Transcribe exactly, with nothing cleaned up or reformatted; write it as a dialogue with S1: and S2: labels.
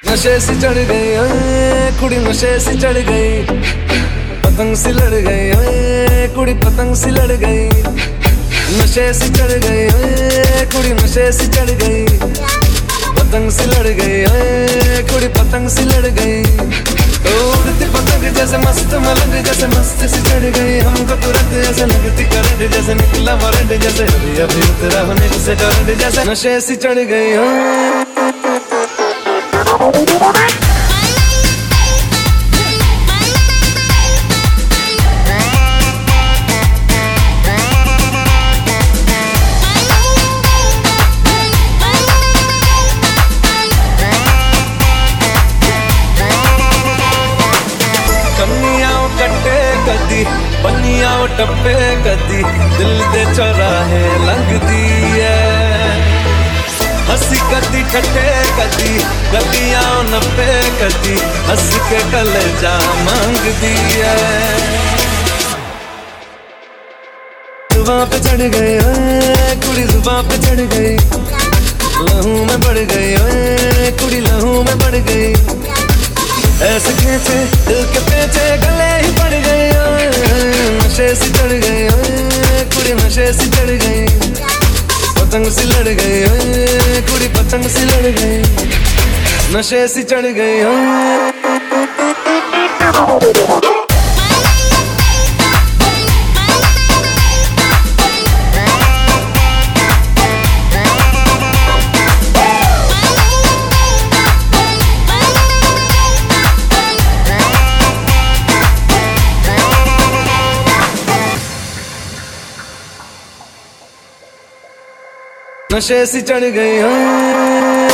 S1: नशे सी चढ़ गई ओए कुड़ी नशे सी चढ़ गई, पतंग सी लड़ गई ओए कुड़ी पतंग सी लड़ गई। नशे सी चढ़ गई ओए कुड़ी नशे सी चढ़ गई, पतंग सी लड़ गई ओए कुड़ी पतंग सी लड़ गई। उड़ती पतंग जैसे मस्त मलंग जैसे मस्त सी चढ़ गई, हमको तुरंत ऐसे लगती करंट जैसे निकला वारंट जैसे अभी अभी उतरा होने से करंट जैसे नशे सी चढ़ गई ओए। कदी बनिया टप्पे कदी दिल दे चौराहे लंघदी है, हंसी कदी ठट्ठे कदी गलियां नप्पे कदी हंस के कलेजा मांगदी है। जुबां पे चढ़ गई ओए कुड़ी जुबां पे चढ़ गई, लहू में बढ़ गई ओए कुड़ी लहू में बढ़ गई। ऐसे खींचे दिल के पेचे गले ही पड़ गए ओए, नशे सी चढ़ गई ओए कुड़ी नशे सी चढ़ गई, पतंग सी लड़ गई ओए कुड़ी पतंग सी लड़ गई। नशे सी चढ़ गई ओए। नशे सी चढ़ गई ओए।